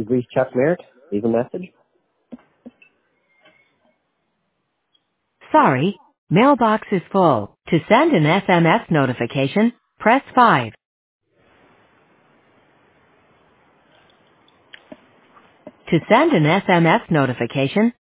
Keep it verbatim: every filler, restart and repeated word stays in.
You've reached Chuck Merritt. Leave a message. Sorry, mailbox is full. To send an S M S notification, press five. To send an S M S notification,